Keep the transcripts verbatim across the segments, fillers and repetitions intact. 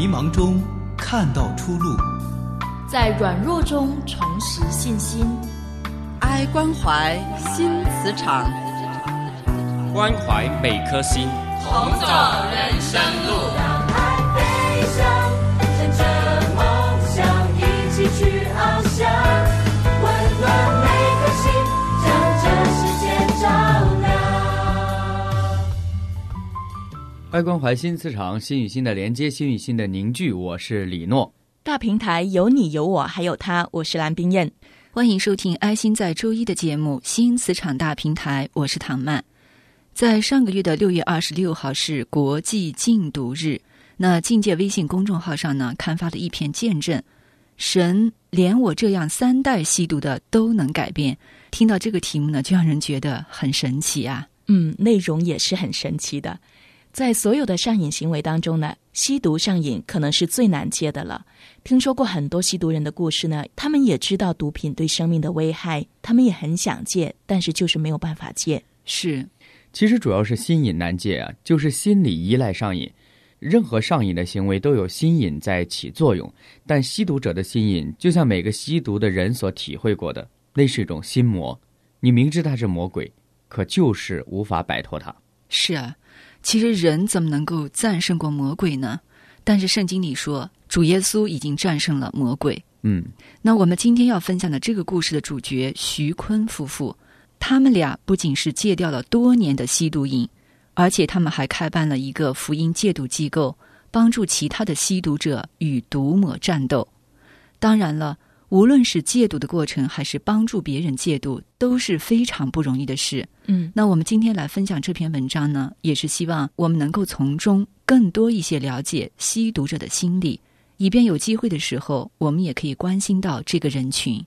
迷茫中看到出路， 在软弱中重拾信心。 爱关怀新磁场， 关怀每颗心， 同走人生路。 让爱飞翔，乘着梦想一起去翱翔，温暖每颗心，将这世界照亮。 爱关怀新磁场，心与心的连接，心与心的凝聚。我是李诺。 大平台有你有我还有他，我是蓝冰燕。 欢迎收听爱心在周一的节目新磁场大平台，我是唐曼。在上个月的六月二十六号是国际禁毒日，那境界微信公众号上呢刊发了一篇见证，神连我这样三代吸毒的都能改变。听到这个题目呢，就让人觉得很神奇啊。 嗯，内容也是很神奇的。在所有的上瘾行为当中呢，吸毒上瘾可能是最难戒的了。听说过很多吸毒人的故事呢，他们也知道毒品对生命的危害，他们也很想戒，但是就是没有办法戒。 是， 其实主要是心瘾难戒啊，就是心理依赖上瘾。任何上瘾的行为都有心瘾在起作用，但吸毒者的心瘾就像每个吸毒的人所体会过的，那是一种心魔。你明知它是魔鬼，可就是无法摆脱它。 是啊，其实人怎么能够战胜过魔鬼呢？但是圣经里说，主耶稣已经战胜了魔鬼。 嗯， 那我们今天要分享的这个故事的主角徐坤夫妇，他们俩不仅是戒掉了多年的吸毒瘾，而且他们还开办了一个福音戒毒机构，帮助其他的吸毒者与毒魔战斗。当然了，无论是戒毒的过程还是帮助别人戒毒，都是非常不容易的事。 嗯， 那我们今天来分享这篇文章呢，也是希望我们能够从中更多一些了解吸毒者的心理，以便有机会的时候，我们也可以关心到这个人群。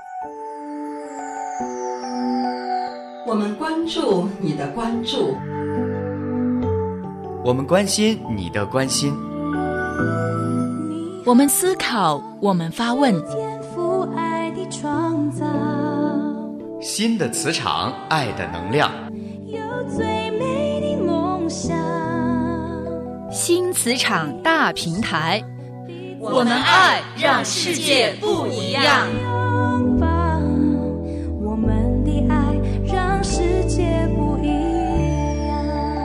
我们关注你的关注， 我们关心你的关心， 我们思考，我们发问。 新的磁场，爱的能量， 有最美的梦想。 新磁场大平台， 我们爱让世界不一样。 拥抱我们的爱，让世界不一样。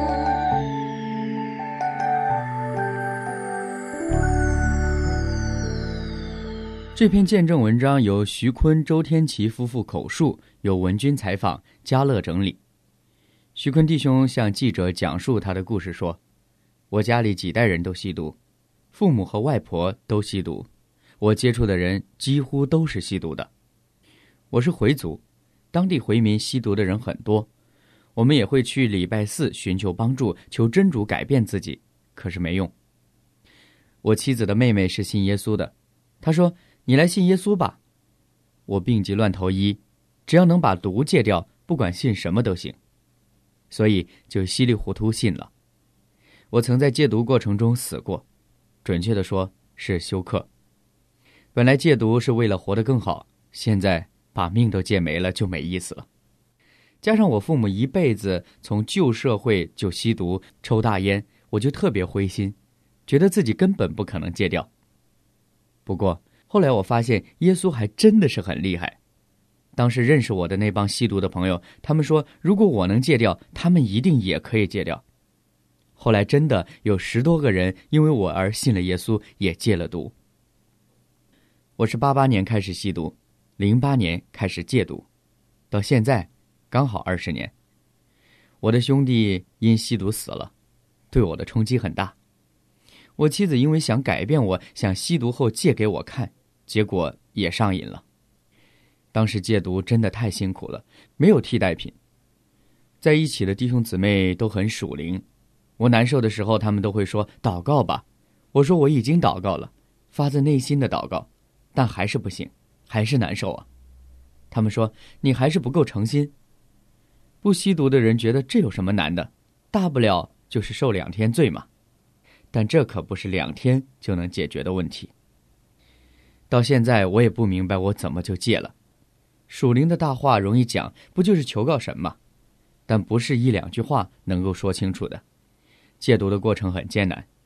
这篇见证文章由徐坤、周天琪夫妇口述，由文君采访，嘉乐整理。徐坤弟兄向记者讲述他的故事说，我家里几代人都吸毒，父母和外婆都吸毒，我接触的人几乎都是吸毒的。我是回族，当地回民吸毒的人很多，我们也会去礼拜四寻求帮助，求真主改变自己，可是没用。我妻子的妹妹是信耶稣的，她说，你来信耶稣吧。我病急乱投医，只要能把毒戒掉，不管信什么都行，所以就稀里糊涂信了。我曾在戒毒过程中死过，准确地说是休克。本来戒毒是为了活得更好，现在把命都戒没了就没意思了。加上我父母一辈子从旧社会就吸毒抽大烟，我就特别灰心，觉得自己根本不可能戒掉。不过后来我发现耶稣还真的是很厉害。当时认识我的那帮吸毒的朋友，他们说如果我能戒掉，他们一定也可以戒掉。后来真的有十多个人因为我而信了耶稣，也戒了毒。我是八八年开始吸毒，零八年开始戒毒，到现在刚好二十年。我的兄弟因吸毒死了，对我的冲击很大。我妻子因为想改变我，想吸毒后戒给我看，结果也上瘾了。当时戒毒真的太辛苦了，没有替代品。在一起的弟兄姊妹都很属灵，我难受的时候他们都会说祷告吧，我说我已经祷告了，发自内心的祷告，但还是不行，还是难受啊。他们说你还是不够诚心。不吸毒的人觉得这有什么难的，大不了就是受两天罪嘛。但这可不是两天就能解决的问题。到现在我也不明白我怎么就戒了。属灵的大话容易讲，不就是求告神吗？但不是一两句话能够说清楚的。戒毒的过程很艰难，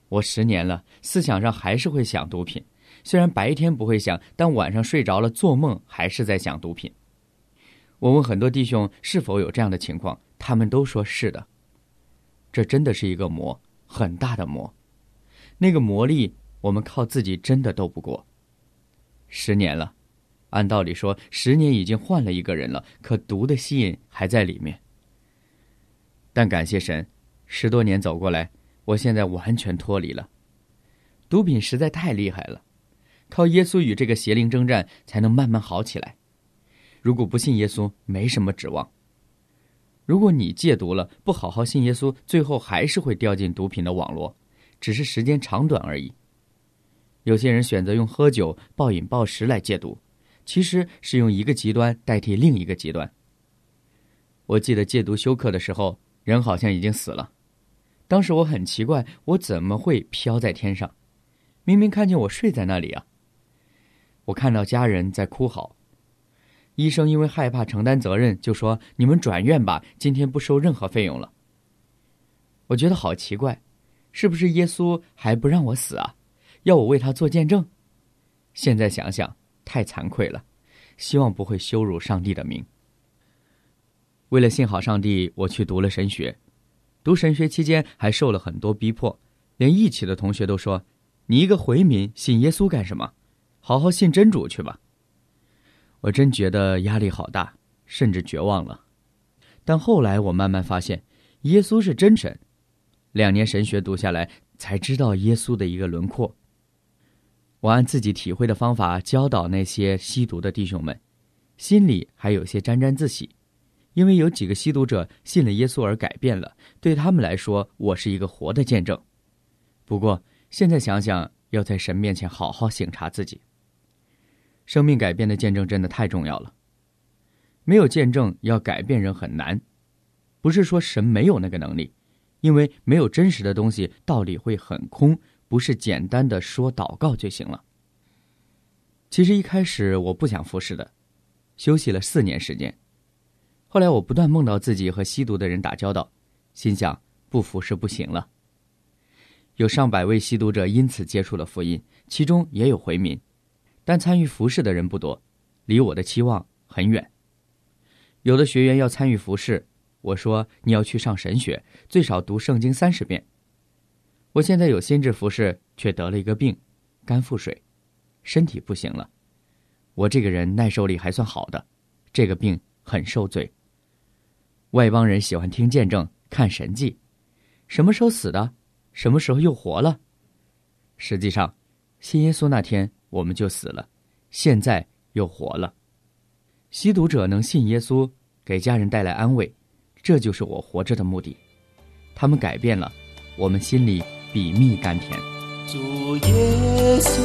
我十年了，思想上还是会想毒品，虽然白天不会想，但晚上睡着了做梦还是在想毒品。我问很多弟兄是否有这样的情况，他们都说是的。这真的是一个魔，很大的魔，那个魔力我们靠自己真的斗不过。十年了，按道理说十年已经换了一个人了，可毒的吸引还在里面。但感谢神，十多年走过来，我现在完全脱离了。毒品实在太厉害了，靠耶稣与这个邪灵征战，才能慢慢好起来。如果不信耶稣，没什么指望。如果你戒毒了，不好好信耶稣，最后还是会掉进毒品的网络，只是时间长短而已。有些人选择用喝酒、暴饮暴食来戒毒，其实是用一个极端代替另一个极端。我记得戒毒休克的时候，人好像已经死了。当时我很奇怪，我怎么会飘在天上？明明看见我睡在那里啊！我看到家人在哭嚎，医生因为害怕承担责任，就说你们转院吧，今天不收任何费用了。我觉得好奇怪，是不是耶稣还不让我死啊？要我为他做见证？现在想想太惭愧了，希望不会羞辱上帝的名。为了信好上帝，我去读了神学。读神学期间还受了很多逼迫，连一起的同学都说，你一个回民信耶稣干什么？好好信真主去吧。我真觉得压力好大，甚至绝望了。但后来我慢慢发现，耶稣是真神。两年神学读下来，才知道耶稣的一个轮廓。我按自己体会的方法教导那些吸毒的弟兄们，心里还有些沾沾自喜，因为有几个吸毒者信了耶稣而改变了，对他们来说，我是一个活的见证。不过现在想想，要在神面前好好省察自己。生命改变的见证真的太重要了，没有见证要改变人很难。不是说神没有那个能力，因为没有真实的东西，道理会很空，不是简单的说祷告就行了。其实一开始我不想服侍的，休息了四年时间。后来我不断梦到自己和吸毒的人打交道，心想不服侍不行了。有上百位吸毒者因此接触了福音，其中也有回民，但参与服侍的人不多，离我的期望很远。有的学员要参与服侍，我说你要去上神学，最少读圣经三十遍。我现在有心智服侍，却得了一个病，肝腹水，身体不行了。我这个人耐受力还算好的，这个病很受罪。外邦人喜欢听见证，看神迹，什么时候死的，什么时候又活了。实际上信耶稣那天我们就死了，现在又活了。吸毒者能信耶稣，给家人带来安慰，这就是我活着的目的。他们改变了，我们心里比蜜甘甜。 主耶稣，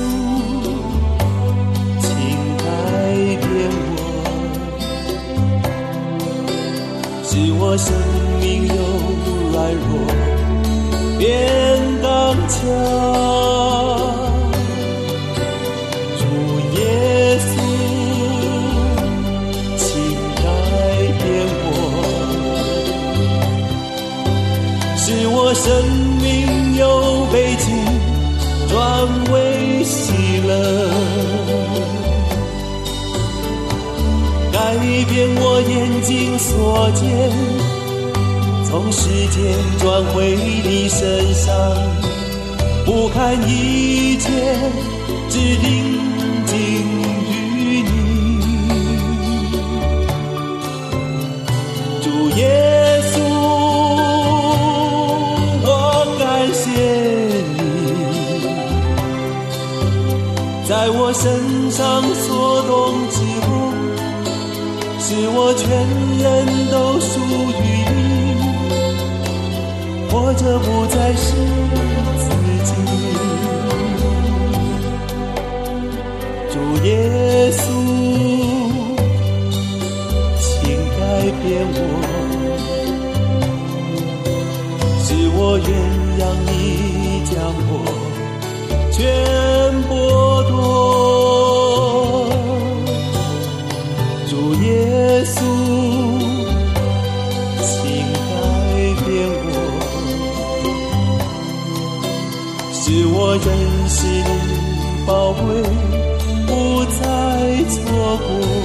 请改变我，使我生命由软弱变刚强。主耶稣，请改变我，使我生命由悲情转为喜乐，改变我眼睛所见，从世界转回你身上，不看一切，只定睛于你。主耶稣，我感谢你，在我身上所动之物，使我全人都属于你，活着不再是自己。主耶稣，请改变我，使我原谅你将我全剥夺。主耶稣，请改变我， 我珍惜你宝贵，不再错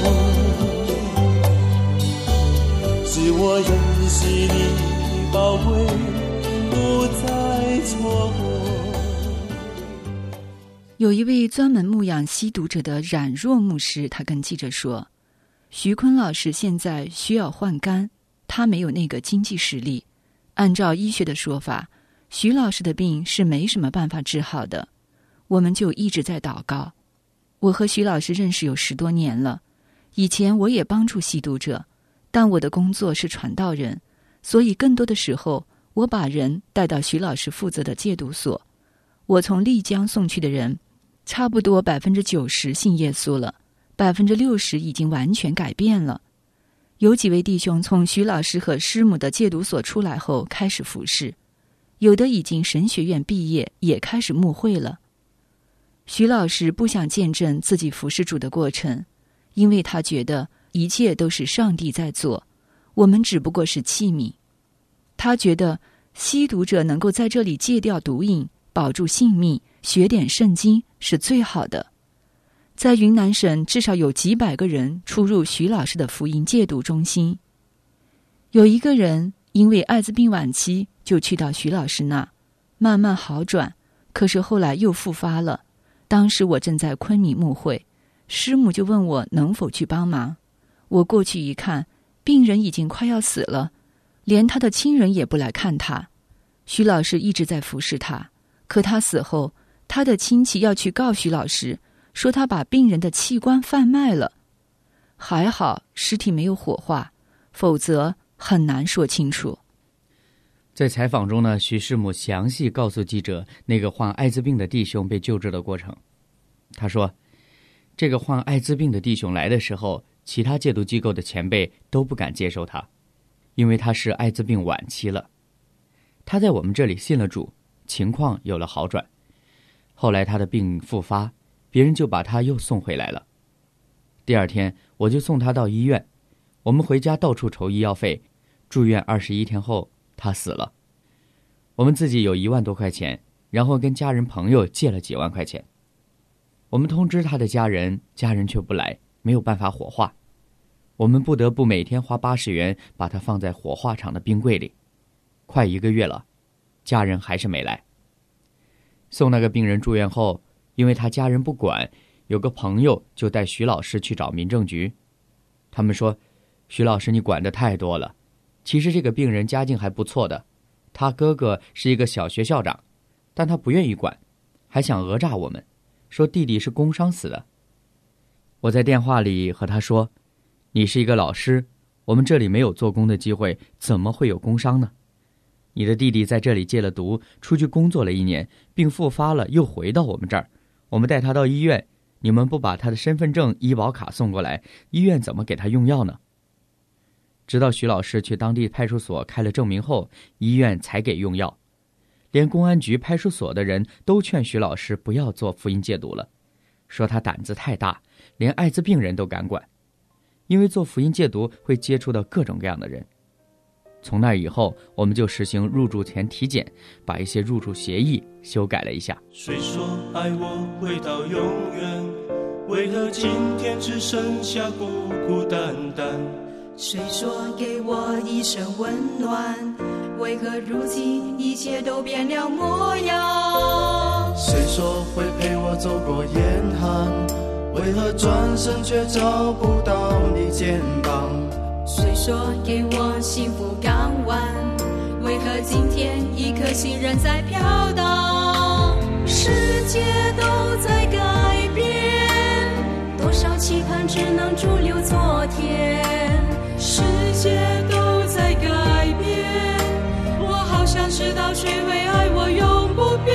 过，是我珍惜你宝贵，不再错过。 有一位专门牧养吸毒者的冉若牧师，他跟记者说，徐坤老师现在需要换肝，他没有那个经济实力。按照医学的说法，徐老师的病是没什么办法治好的，我们就一直在祷告。我和徐老师认识有十多年了，以前我也帮助吸毒者，但我的工作是传道人，所以更多的时候我把人带到徐老师负责的戒毒所。我从丽江送去的人差不多百分之九十信耶稣了，百分之六十已经完全改变了。有几位弟兄从徐老师和师母的戒毒所出来后开始服侍，有的已经神学院毕业，也开始牧会了。徐老师不想见证自己服侍主的过程，因为他觉得一切都是上帝在做，我们只不过是器皿。他觉得吸毒者能够在这里戒掉毒瘾，保住性命，学点圣经是最好的。在云南省至少有几百个人出入徐老师的福音戒毒中心。有一个人因为艾滋病晚期就去到徐老师那，慢慢好转，可是后来又复发了。当时我正在昆明牧会，师母就问我能否去帮忙。我过去一看，病人已经快要死了，连他的亲人也不来看他。徐老师一直在服侍他，可他死后，他的亲戚要去告徐老师，说他把病人的器官贩卖了。还好尸体没有火化，否则很难说清楚。 在采访中呢，徐师母详细告诉记者那个患艾滋病的弟兄被救治的过程。他说，这个患艾滋病的弟兄来的时候，其他戒毒机构的前辈都不敢接受他，因为他是艾滋病晚期了。他在我们这里信了主，情况有了好转。后来他的病复发，别人就把他又送回来了。第二天我就送他到医院，我们回家到处筹医药费，住院二十一天后他死了。我们自己有一万多块钱，然后跟家人朋友借了几万块钱。我们通知他的家人，家人却不来，没有办法火化。我们不得不每天花八十元把他放在火化场的冰柜里。快一个月了，家人还是没来。送那个病人住院后，因为他家人不管，有个朋友就带徐老师去找民政局。他们说，徐老师你管得太多了，其实这个病人家境还不错的，他哥哥是一个小学校长，但他不愿意管，还想讹诈我们，说弟弟是工伤死的。我在电话里和他说，你是一个老师，我们这里没有做工的机会，怎么会有工伤呢？你的弟弟在这里戒了毒，出去工作了一年，病复发了，又回到我们这儿，我们带他到医院，你们不把他的身份证、医保卡送过来，医院怎么给他用药呢？直到徐老师去当地派出所开了证明后，医院才给用药。连公安局派出所的人都劝徐老师不要做福音戒毒了，说他胆子太大，连艾滋病人都敢管，因为做福音戒毒会接触到各种各样的人。从那以后，我们就实行入住前体检，把一些入住协议修改了一下。 谁说爱我会到永远？为何今天只剩下孤孤单单？ 谁说给我一生温暖？为何如今一切都变了模样？ 谁说会陪我走过严寒？为何转身却找不到你肩膀？ 谁说给我幸福港湾？为何今天一颗心仍在飘荡？世界都在改变，多少期盼只能驻留昨天。世界都在改变，我好想知道谁会爱我永不变。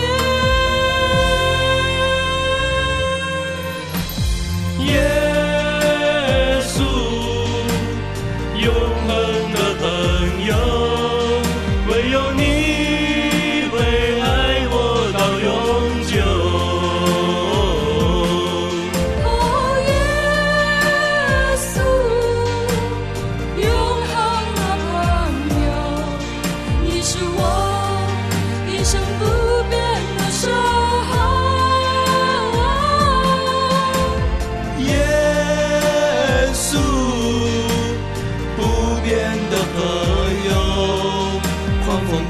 耶稣，永恒的朋友，唯有你会爱我到永久。 哦，耶稣，永恒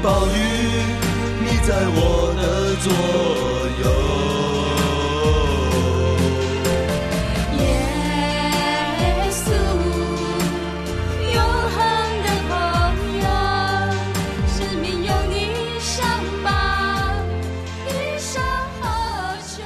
暴雨，你在我的左右。 耶稣，永恒的朋友，生命有你相伴，一生何求。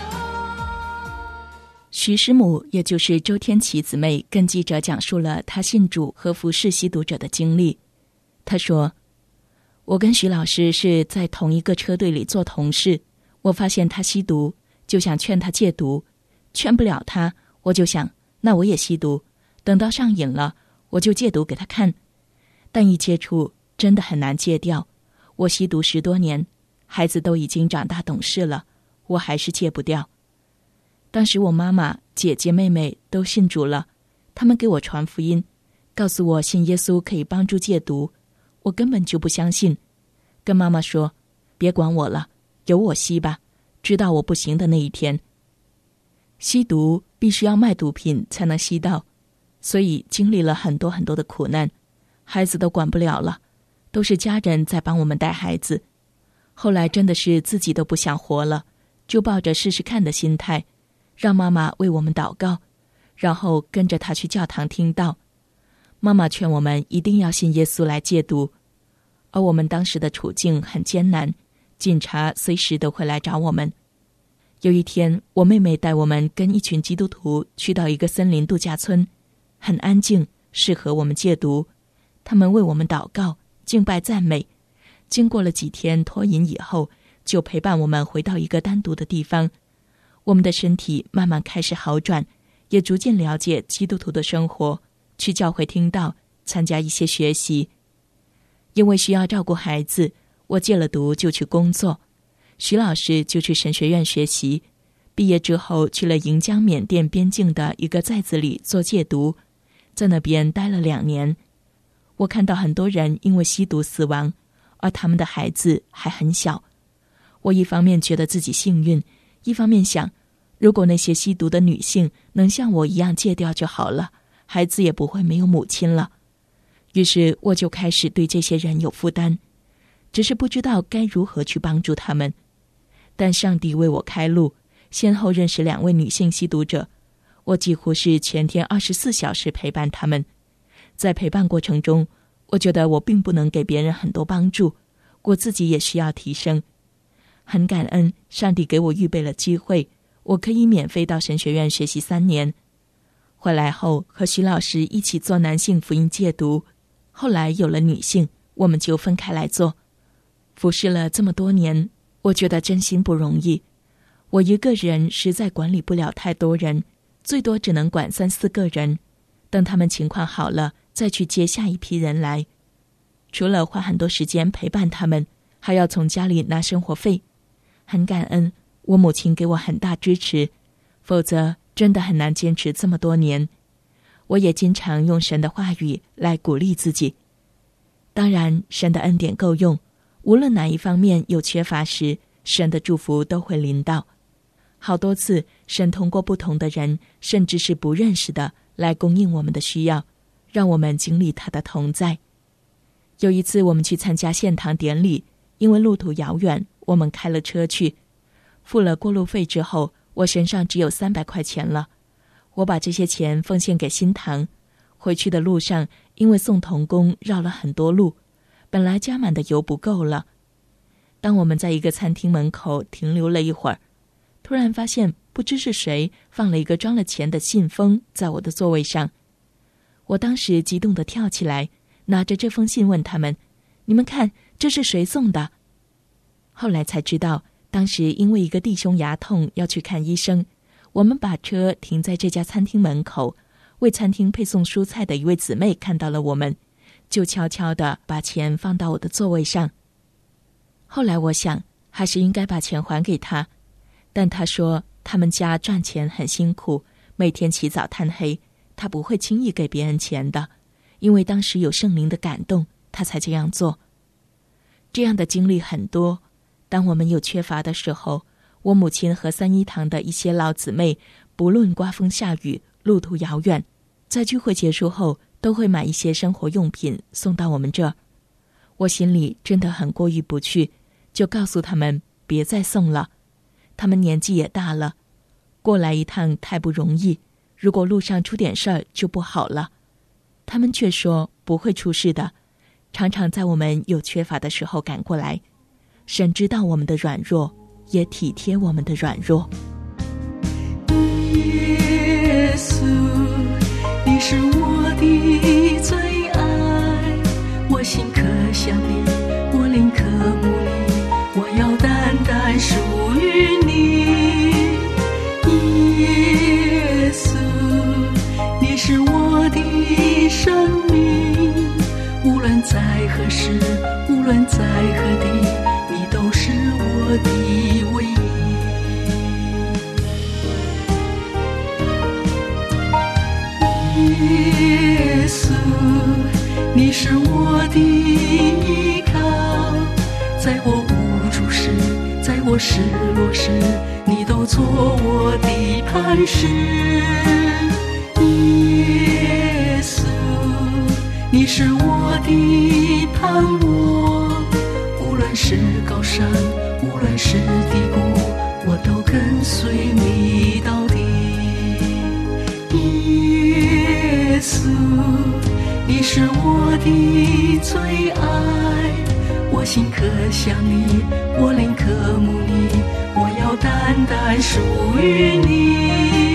徐师母，也就是周天琪姊妹，跟记者讲述了她信主和服侍吸毒者的经历。她说，我跟徐老师是在同一个车队里做同事，我发现他吸毒，就想劝他戒毒，劝不了他，我就想那我也吸毒，等到上瘾了我就戒毒给他看。但一接触真的很难戒掉，我吸毒十多年，孩子都已经长大懂事了，我还是戒不掉。当时我妈妈、姐姐、妹妹都信主了，他们给我传福音，告诉我信耶稣可以帮助戒毒，我根本就不相信，跟妈妈说别管我了，由我吸吧，直到我不行的那一天。吸毒必须要卖毒品才能吸到，所以经历了很多很多的苦难，孩子都管不了了，都是家人在帮我们带孩子。后来真的是自己都不想活了，就抱着试试看的心态，让妈妈为我们祷告，然后跟着她去教堂听道。妈妈劝我们一定要信耶稣来戒毒，而我们当时的处境很艰难，警察随时都会来找我们。有一天，我妹妹带我们跟一群基督徒去到一个森林度假村，很安静，适合我们戒毒。他们为我们祷告、敬拜、赞美。经过了几天脱瘾以后，就陪伴我们回到一个单独的地方。我们的身体慢慢开始好转，也逐渐了解基督徒的生活，去教会听道，参加一些学习。因为需要照顾孩子，我戒了毒就去工作。徐老师就去神学院学习，毕业之后去了盈江缅甸边境的一个寨子里做戒毒，在那边待了两年。我看到很多人因为吸毒死亡，而他们的孩子还很小。我一方面觉得自己幸运，一方面想，如果那些吸毒的女性能像我一样戒掉就好了，孩子也不会没有母亲了。于是我就开始对这些人有负担，只是不知道该如何去帮助他们。但上帝为我开路，先后认识两位女性吸毒者，我几乎是全天二十四小时陪伴他们。在陪伴过程中，我觉得我并不能给别人很多帮助，我自己也需要提升。很感恩上帝给我预备了机会，我可以免费到神学院学习三年。回来后和徐老师一起做男性福音戒毒，后来有了女性，我们就分开来做。服侍了这么多年，我觉得真心不容易。我一个人实在管理不了太多人，最多只能管三四个人，等他们情况好了再去接下一批人来。除了花很多时间陪伴他们，还要从家里拿生活费。很感恩我母亲给我很大支持，否则真的很难坚持这么多年。我也经常用神的话语来鼓励自己。当然神的恩典够用，无论哪一方面有缺乏时，神的祝福都会临到。好多次神通过不同的人，甚至是不认识的，来供应我们的需要，让我们经历他的同在。有一次我们去参加献堂典礼，因为路途遥远，我们开了车去，付了过路费之后，我身上只有三百块钱了。我把这些钱奉献给新堂。回去的路上，因为送童工绕了很多路，本来加满的油不够了。当我们在一个餐厅门口停留了一会儿，突然发现不知是谁放了一个装了钱的信封在我的座位上。我当时激动地跳起来，拿着这封信问他们，你们看这是谁送的？后来才知道，当时因为一个弟兄牙痛要去看医生，我们把车停在这家餐厅门口，为餐厅配送蔬菜的一位姊妹看到了我们，就悄悄地把钱放到我的座位上。后来我想还是应该把钱还给他，但他说他们家赚钱很辛苦，每天起早贪黑，他不会轻易给别人钱的，因为当时有圣灵的感动，他才这样做。这样的经历很多，当我们有缺乏的时候，我母亲和三一堂的一些老姊妹，不论刮风下雨，路途遥远，在聚会结束后都会买一些生活用品送到我们这儿。 我心里真的很过意不去，就告诉他们别再送了，他们年纪也大了，过来一趟太不容易，如果路上出点事儿就不好了。他们却说不会出事的，常常在我们有缺乏的时候赶过来。神知道我们的软弱，也体贴我们的软弱。 耶稣，你是我的最爱，我心可想你，我灵可慕你，我要单单属于你。耶稣，你是我的生命，无论在何时，无论在何地，你都是我的唯一。耶稣，你是我的依靠，在我无助时，在我失落时，你都做我的磐石。耶稣，你是我的盼望，无论是高山，无论是低谷，我都跟随你到底。耶稣，你是我的最爱，我心可想你，我灵可慕你，我要单单属于你。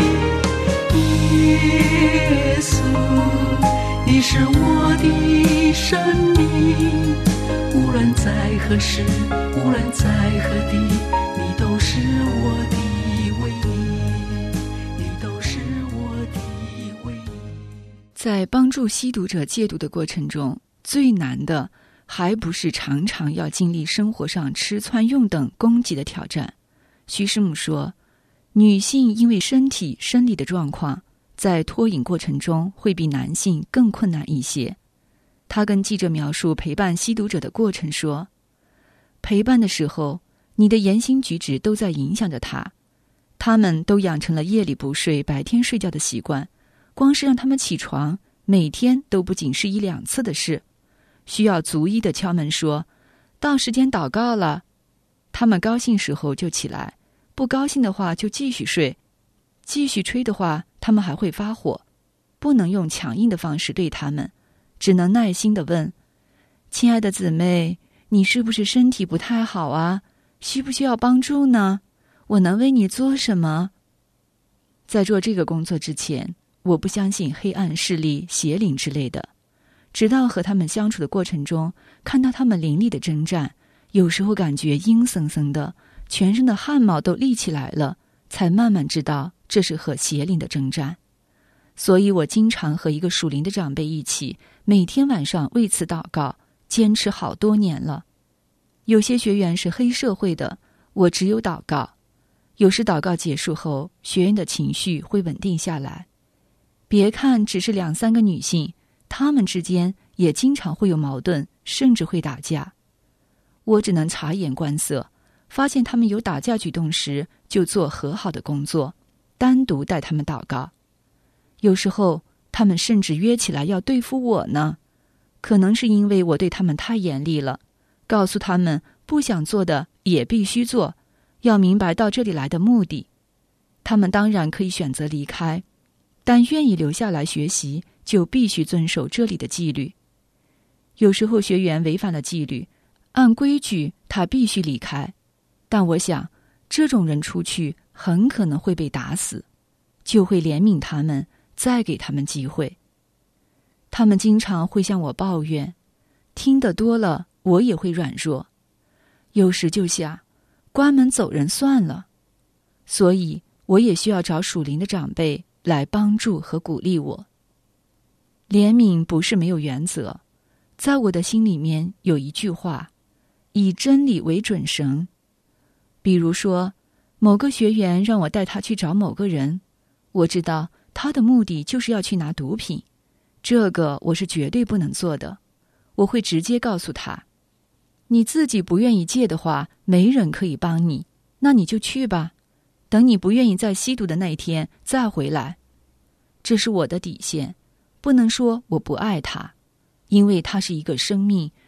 耶稣，你是我的生命，无论在何时，无论在何地，你都是我的唯一，你都是我的唯一。 在帮助吸毒者戒毒的过程中，最难的还不是常常要经历生活上吃穿用等供给的挑战。徐师母说，女性因为身体生理的状况，在脱瘾过程中会比男性更困难一些。她跟记者描述陪伴吸毒者的过程说，陪伴的时候，你的言行举止都在影响着他，他们都养成了夜里不睡白天睡觉的习惯，光是让他们起床，每天都不仅是一两次的事，需要逐一的敲门说，到时间祷告了。他们高兴时候就起来，不高兴的话就继续睡，继续吹的话，他们还会发火，不能用强硬的方式对他们，只能耐心地问，亲爱的姊妹，你是不是身体不太好啊？需不需要帮助呢？我能为你做什么？在做这个工作之前，我不相信黑暗势力、邪灵之类的，直到和他们相处的过程中，看到他们凌厉的征战，有时候感觉阴森森的，全身的汗毛都立起来了，才慢慢知道这是和邪灵的征战。所以我经常和一个属灵的长辈一起，每天晚上为此祷告，坚持好多年了。有些学员是黑社会的，我只有祷告。有时祷告结束后，学员的情绪会稳定下来。别看只是两三个女性，她们之间也经常会有矛盾，甚至会打架。我只能察言观色，发现他们有打架举动时，就做和好的工作，单独带他们祷告。有时候他们甚至约起来要对付我呢，可能是因为我对他们太严厉了，告诉他们不想做的也必须做，要明白到这里来的目的。他们当然可以选择离开，但愿意留下来学习，就必须遵守这里的纪律。有时候学员违反了纪律，按规矩他必须离开，但我想这种人出去很可能会被打死，就会怜悯他们，再给他们机会。他们经常会向我抱怨，听得多了我也会软弱，有时就想关门走人算了。所以我也需要找属灵的长辈来帮助和鼓励我。怜悯不是没有原则，在我的心里面有一句话，以真理为准绳。比如说，某个学员让我带他去找某个人，我知道他的目的就是要去拿毒品，这个我是绝对不能做的。我会直接告诉他，你自己不愿意戒的话，没人可以帮你，那你就去吧，等你不愿意再吸毒的那一天再回来。这是我的底线，不能说我不爱他，因为他是一个生命，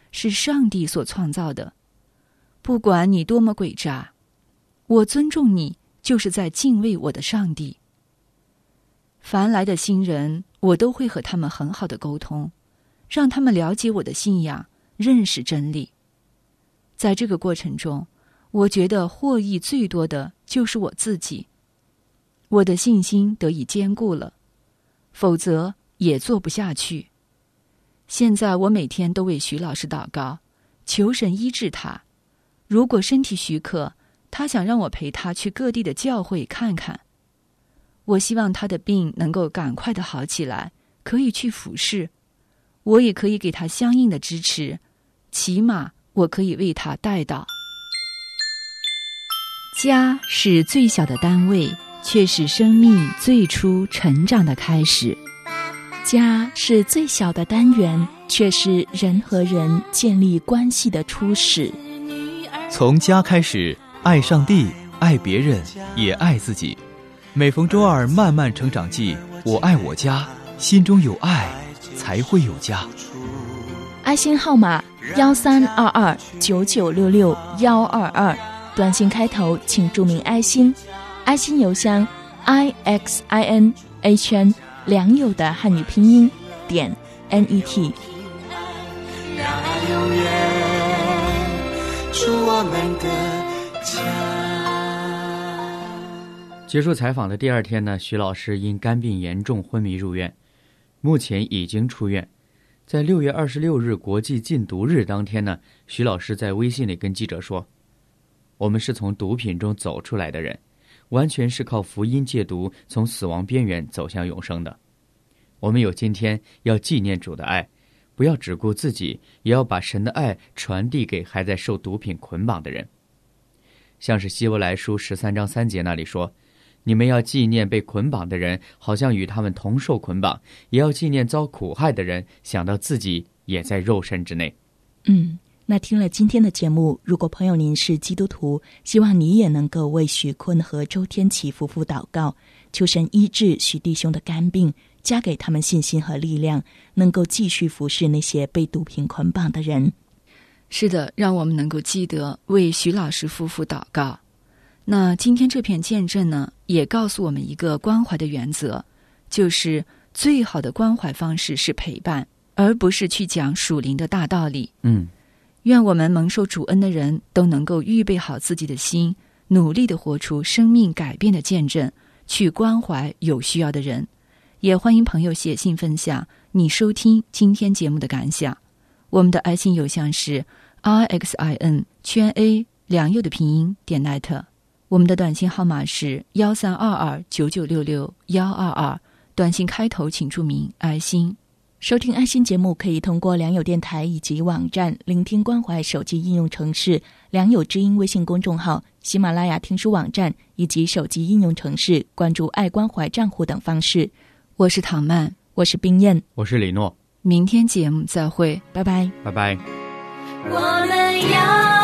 是上帝所创造的。不管你多么诡诈，我尊重你，就是在敬畏我的上帝。凡来的新人，我都会和他们很好的沟通，让他们了解我的信仰，认识真理。在这个过程中，我觉得获益最多的就是我自己，我的信心得以坚固了，否则也做不下去。现在我每天都为徐老师祷告，求神医治他。如果身体许可，他想让我陪他去各地的教会看看。我希望他的病能够赶快的好起来，可以去服侍。我也可以给他相应的支持，起码我可以为他代祷。家是最小的单位，却是生命最初成长的开始。 家是最小的单元，却是人和人建立关系的初始。 从家开始，爱上帝，爱别人，也爱自己。每逢周二慢慢成长记，我爱我家，心中有爱，才会有家。 爱心号码幺三二二九九六六幺二二，短信开头请注明爱心。爱心邮箱 i x i n h n 良友的汉语拼音点 n e t。 让爱永远是我们的家。 结束采访的第二天呢，徐老师因肝病严重昏迷入院，目前已经出院。在六月二十六日国际禁毒日当天呢，徐老师在微信里跟记者说：“我们是从毒品中走出来的人，完全是靠福音戒毒从死亡边缘走向永生的。我们有今天，要纪念主的爱，不要只顾自己，也要把神的爱传递给还在受毒品捆绑的人。像是希伯来书十三章三节那里说，你们要纪念被捆绑的人，好像与他们同受捆绑，也要纪念遭苦害的人，想到自己也在肉身之内。” 嗯，那听了今天的节目，如果朋友您是基督徒，希望你也能够为许坤和周天启夫妇祷告，求神医治许弟兄的肝病，加给他们信心和力量，能够继续服侍那些被毒品捆绑的人。 是的，让我们能够记得为徐老师夫妇祷告。那今天这篇见证呢，也告诉我们一个关怀的原则，就是最好的关怀方式是陪伴，而不是去讲属灵的大道理。 嗯， 愿我们蒙受主恩的人都能够预备好自己的心，努力地活出生命改变的见证，去关怀有需要的人。也欢迎朋友写信分享你收听今天节目的感想。我们的爱心邮箱是 r x i n 圈 a 良友的拼音点 net， 我们的短信号码是幺三二二九九六六幺二二，短信开头请注明爱心。 收听爱心节目可以通过良友电台以及网站、聆听关怀手机应用程式、良友之音微信公众号、喜马拉雅听书网站以及手机应用程式关注爱关怀账户等方式。 我是唐曼， 我是冰燕， 我是李诺。 明天节目再会， 拜拜， 拜拜。 我们要